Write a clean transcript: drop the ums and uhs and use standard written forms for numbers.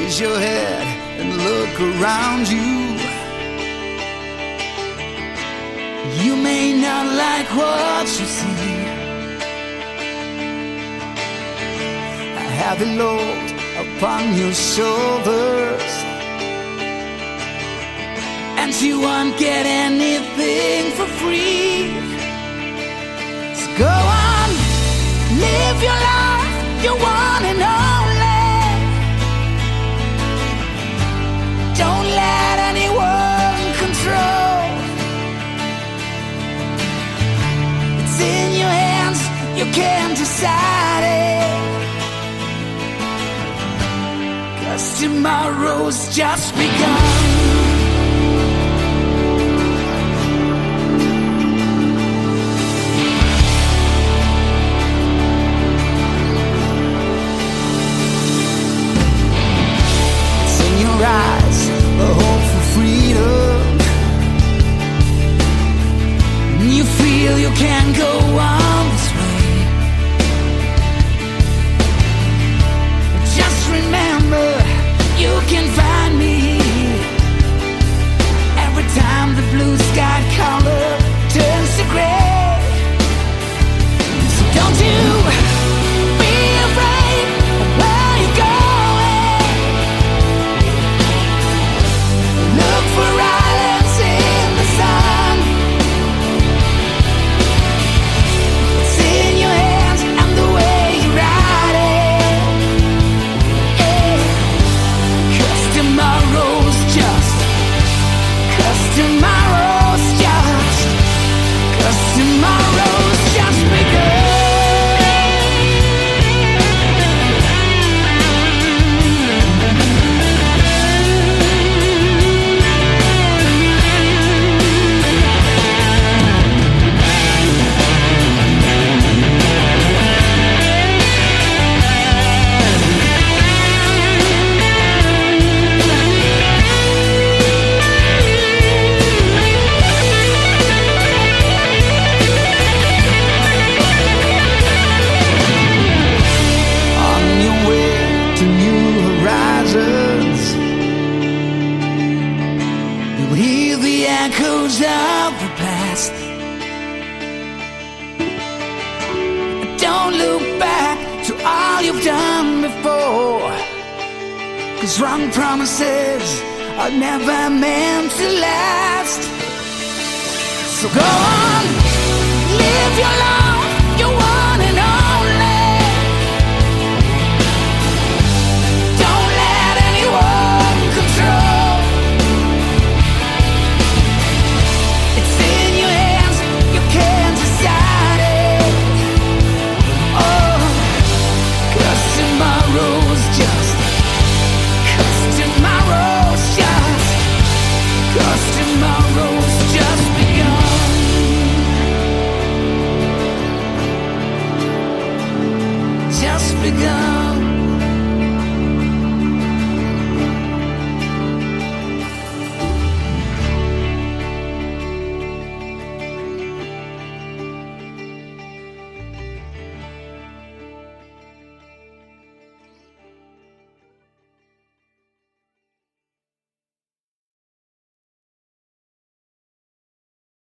raise your head and look around you. You may not like what you see. A heavy load upon your shoulders, and you won't get anything for free. So go on, live your life, your one and only. Don't let anyone control. It's in your hands, you can decide it. 'Cause tomorrow's just begun. Eyes, a hope for freedom. You feel you can't go on this way. Just remember, you can find me every time the blue sky color turns to gray. So don't you be afraid of where you're going. Look for islands in the sun. It's in your hands and the way you ride it. Yeah. 'Cause tomorrow's just. 'Cause tomorrow's just. 'Cause tomorrow's just begun. Echoes of the past. Don't look back to all you've done before, 'cause wrong promises are never meant to last. So go on, live your life, your